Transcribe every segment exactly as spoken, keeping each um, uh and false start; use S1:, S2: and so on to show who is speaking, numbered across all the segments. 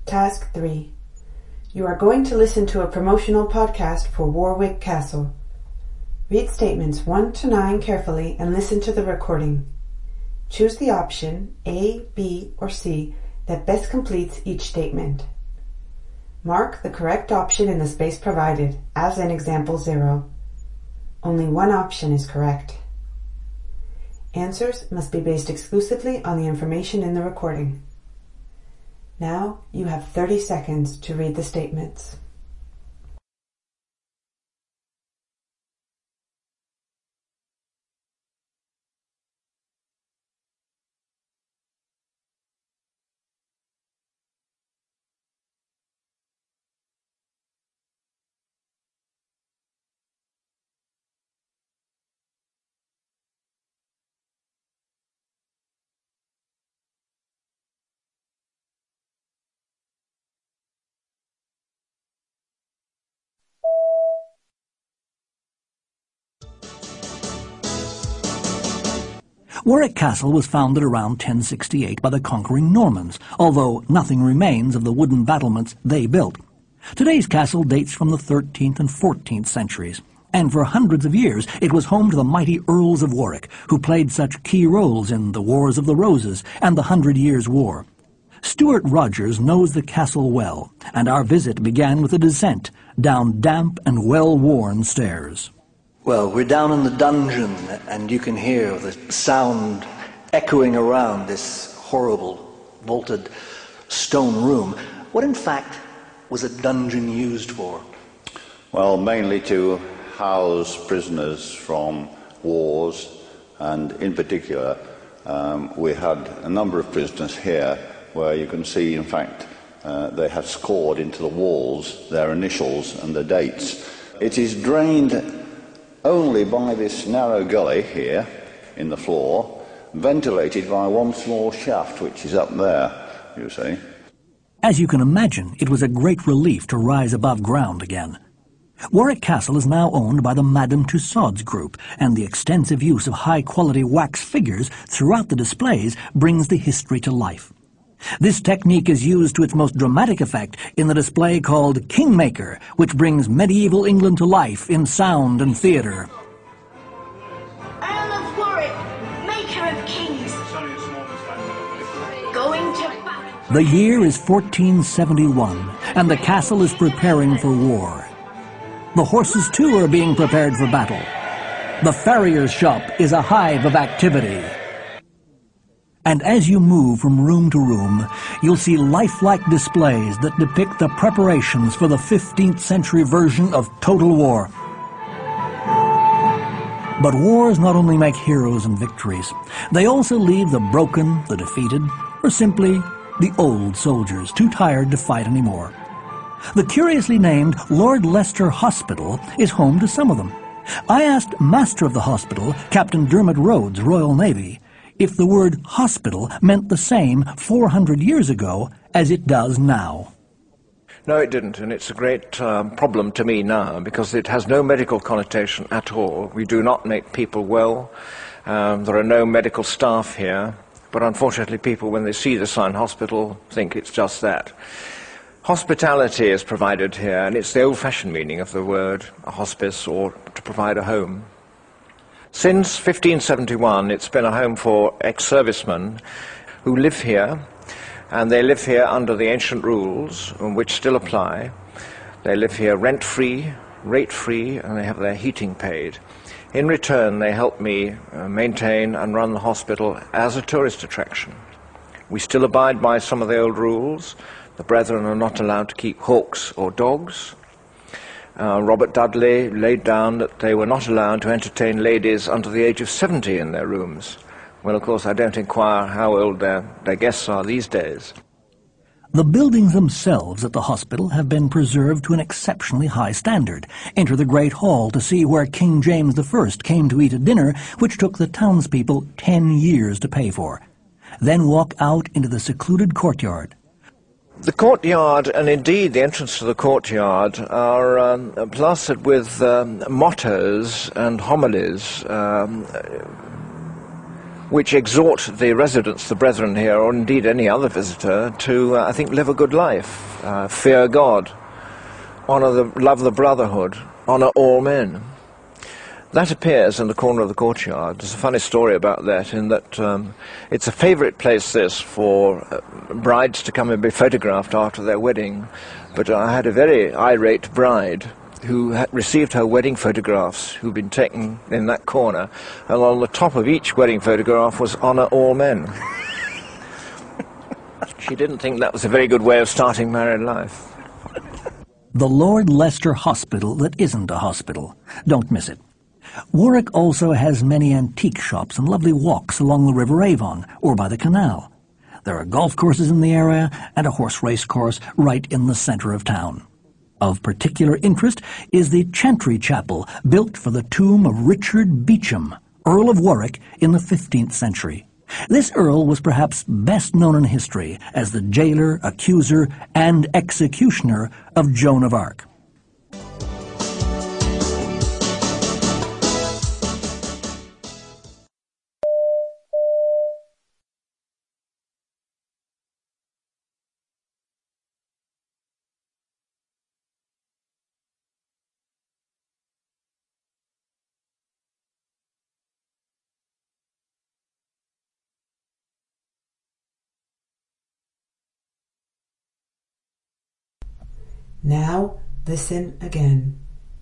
S1: Task three. You are going to listen to a promotional podcast for Warwick Castle. Read statements one to nine carefully and listen to the recording. Choose the option A, B, or C that best completes each statement. Mark the correct option in the space provided, as in example zero. Only one option is correct. Answers must be based exclusively on the information in the recording. Now you have thirty seconds to read the statements.
S2: Warwick Castle was founded around ten sixty-eight by the conquering Normans, although nothing remains of the wooden battlements they built. Today's castle dates from the thirteenth and fourteenth centuries, and for hundreds of years it was home to the mighty Earls of Warwick, who played such key roles in the Wars of the Roses and the Hundred Years' War. Stuart Rogers knows the castle well, and our visit began with a descent down damp and well-worn stairs.
S3: Well, we're down in the dungeon, and you can hear the sound echoing around this horrible, vaulted stone room. What, in fact, was a dungeon used for?
S4: Well, mainly to house prisoners from wars, and in particular, um, we had a number of prisoners here where you can see, in fact, uh, they have scored into the walls their initials and their dates. It is drained only by this narrow gully here in the floor, ventilated by one small shaft which is up there, you see.
S2: As you can imagine, it was a great relief to rise above ground again. Warwick Castle is now owned by the Madame Tussauds Group, and the extensive use of high-quality wax figures throughout the displays brings the history to life. This technique is used to its most dramatic effect in the display called Kingmaker, which brings medieval England to life in sound and theatre.
S5: Earl of Warwick, maker of kings, going to battle.
S2: The year is fourteen seventy-one, and the castle is preparing for war. The horses, too, are being prepared for battle. The farrier's shop is a hive of activity. And as you move from room to room, you'll see lifelike displays that depict the preparations for the fifteenth century version of Total War. But wars not only make heroes and victories, they also leave the broken, the defeated, or simply the old soldiers too tired to fight anymore. The curiously named Lord Leicester Hospital is home to some of them. I asked Master of the hospital, Captain Dermot Rhodes, Royal Navy, if the word hospital meant the same four hundred years ago as it does now.
S6: No, it didn't, and it's a great um, problem to me now, because it has no medical connotation at all. We do not make people well. Um, there are no medical staff here, but unfortunately people, when they see the sign hospital, think it's just that. Hospitality is provided here, and it's the old-fashioned meaning of the word, a hospice, or to provide a home. Since fifteen seventy-one, it's been a home for ex-servicemen who live here, and they live here under the ancient rules, which still apply. They live here rent-free, rate-free, and they have their heating paid. In return, they help me uh, maintain and run the hospital as a tourist attraction. We still abide by some of the old rules. The brethren are not allowed to keep hawks or dogs. Uh, Robert Dudley laid down that they were not allowed to entertain ladies under the age of seventy in their rooms. Well, of course, I don't inquire how old their, their guests are these days.
S2: The buildings themselves at the hospital have been preserved to an exceptionally high standard. Enter the Great Hall to see where King James the First came to eat a dinner which took the townspeople ten years to pay for. Then walk out into the secluded courtyard.
S6: The courtyard, and indeed the entrance to the courtyard, are um, plastered with um, mottos and homilies. Um, which exhort the residents, the brethren here, or indeed any other visitor, to, uh, I think, live a good life, uh, fear God, honor the, love the brotherhood, honor all men. That appears in the corner of the courtyard. There's a funny story about that, in that um, it's a favorite place, this, for uh, brides to come and be photographed after their wedding. But I had a very irate bride who had received her wedding photographs, who'd been taken in that corner, and on the top of each wedding photograph was honor all men. She didn't think that was a very good way of starting married life.
S2: The Lord Leicester Hospital that isn't a hospital. Don't miss it. Warwick also has many antique shops and lovely walks along the River Avon or by the canal. There are golf courses in the area and a horse race course right in the centre of town. Of particular interest is the Chantry Chapel, built for the tomb of Richard Beauchamp, Earl of Warwick, in the fifteenth century. This earl was perhaps best known in history as the jailer, accuser, and executioner of Joan of Arc.
S1: Now listen again.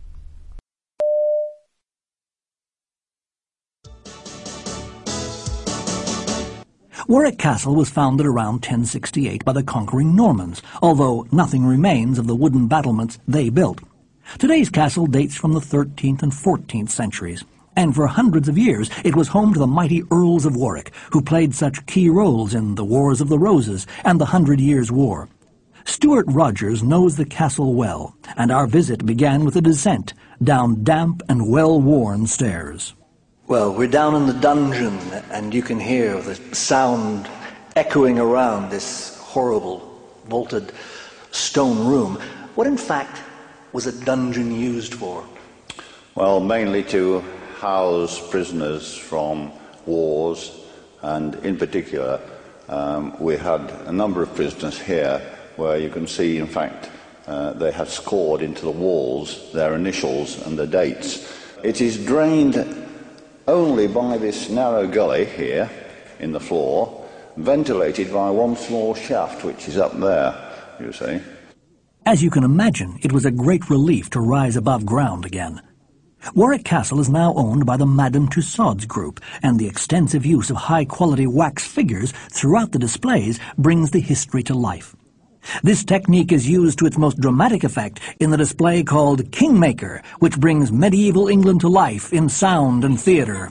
S2: Warwick Castle was founded around ten sixty-eight by the conquering Normans, although nothing remains of the wooden battlements they built. Today's castle dates from the thirteenth and fourteenth centuries, and for hundreds of years it was home to the mighty Earls of Warwick, who played such key roles in the Wars of the Roses and the Hundred Years' War. Stuart Rogers knows the castle well, and our visit began with a descent down damp and well-worn stairs.
S3: Well, we're down in the dungeon, and you can hear the sound echoing around this horrible, vaulted stone room. What, in fact, was a dungeon used for?
S4: Well, mainly to house prisoners from wars, and in particular, um, we had a number of prisoners here where you can see, in fact, uh, they had scored into the walls their initials and their dates. It is drained only by this narrow gully here in the floor, ventilated by one small shaft, which is up there, you see.
S2: As you can imagine, it was a great relief to rise above ground again. Warwick Castle is now owned by the Madame Tussaud's Group, and the extensive use of high-quality wax figures throughout the displays brings the history to life. This technique is used to its most dramatic effect in the display called Kingmaker, which brings medieval England to life in sound and theatre.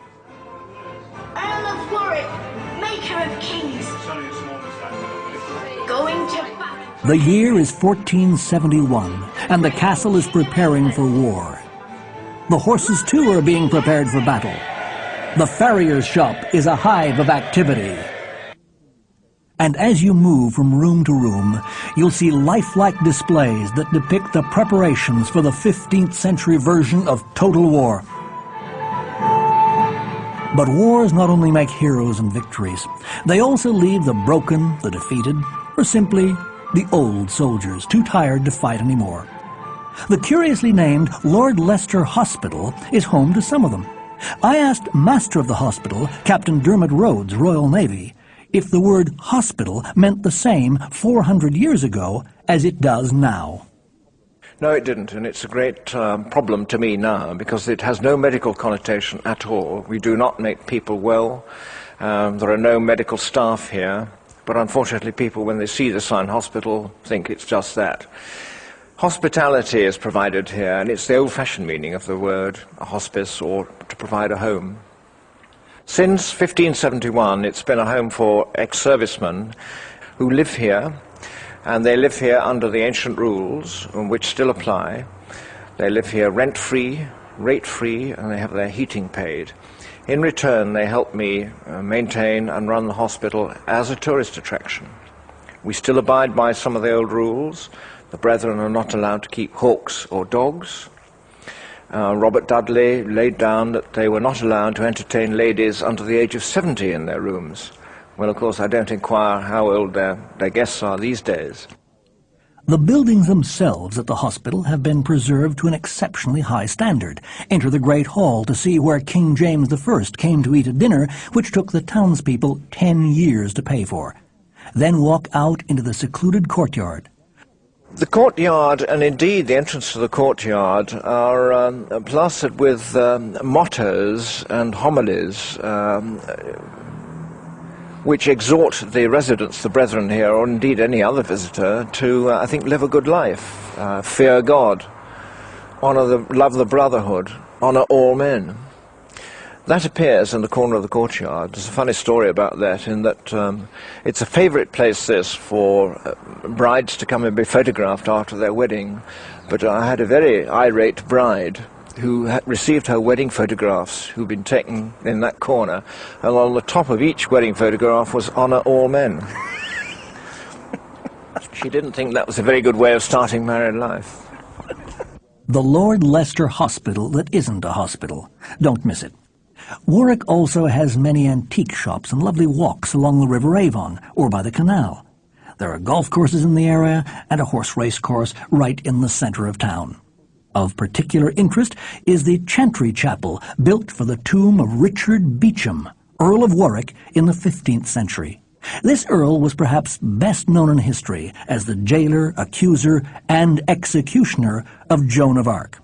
S5: Earl of Warwick, maker of kings, going to battle.
S2: The year is fourteen seventy-one, and the castle is preparing for war. The horses, too, are being prepared for battle. The farrier's shop is a hive of activity. And as you move from room to room, you'll see lifelike displays that depict the preparations for the fifteenth century version of Total War. But wars not only make heroes and victories, they also leave the broken, the defeated, or simply the old soldiers too tired to fight anymore. The curiously named Lord Leicester Hospital is home to some of them. I asked Master of the Hospital, Captain Dermot Rhodes, Royal Navy, if the word hospital meant the same four hundred years ago as it does now.
S6: No, it didn't, and it's a great um, problem to me now, because it has no medical connotation at all. We do not make people well. Um, there are no medical staff here, but unfortunately people, when they see the sign hospital, think it's just that. Hospitality is provided here, and it's the old-fashioned meaning of the word, a hospice, or to provide a home. Since fifteen seventy-one, it's been a home for ex-servicemen who live here, and they live here under the ancient rules, which still apply. They live here rent-free, rate-free, and they have their heating paid. In return, they help me uh, maintain and run the hospital as a tourist attraction. We still abide by some of the old rules. The brethren are not allowed to keep hawks or dogs. Uh, Robert Dudley laid down that they were not allowed to entertain ladies under the age of seventy in their rooms. Well, of course, I don't inquire how old their, their guests are these days.
S2: The buildings themselves at the hospital have been preserved to an exceptionally high standard. Enter the Great Hall to see where King James the First came to eat a dinner which took the townspeople ten years to pay for. Then walk out into the secluded courtyard.
S6: The courtyard, and indeed the entrance to the courtyard, are um, plastered with um, mottos and homilies um, which exhort the residents, the brethren here, or indeed any other visitor, to, uh, I think, live a good life, uh, fear God, honour the, love the brotherhood, honour all men. That appears in the corner of the courtyard. There's a funny story about that, in that um, it's a favourite place, this, for uh, brides to come and be photographed after their wedding. But I had a very irate bride who had received her wedding photographs, who'd been taken in that corner, and on the top of each wedding photograph was "Honour all men." She didn't think that was a very good way of starting married life.
S2: The Lord Leicester Hospital that isn't a hospital. Don't miss it. Warwick also has many antique shops and lovely walks along the River Avon or by the canal. There are golf courses in the area and a horse race course right in the centre of town. Of particular interest is the Chantry Chapel, built for the tomb of Richard Beauchamp, Earl of Warwick, in the fifteenth century. This earl was perhaps best known in history as the jailer, accuser, and executioner of Joan of Arc.